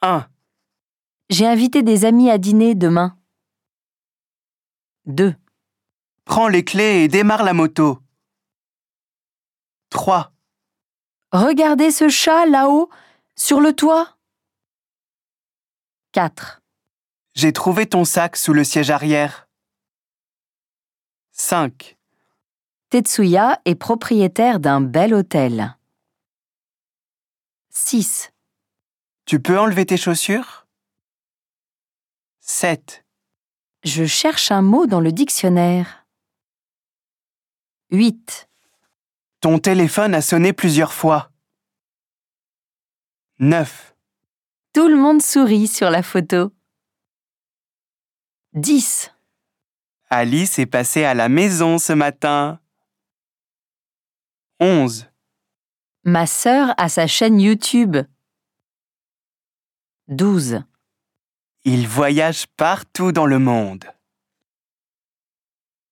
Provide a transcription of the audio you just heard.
1, J'ai invité des amis à dîner demain. 2, prends les clés et démarre la moto. 3, Regardez ce chat là-haut, sur le toit. 4, j'ai trouvé ton sac sous le siège arrière. 5, Tetsuya est propriétaire d'un bel hôtel. 6, tu peux enlever tes chaussures? 7, Je cherche un mot dans le dictionnaire. 8, ton téléphone a sonné plusieurs fois. 9, Tout le monde sourit sur la photo. 10, Alice est passée à la maison ce matin. 11, Ma sœur a sa chaîne YouTube. 12, il voyage partout dans le monde.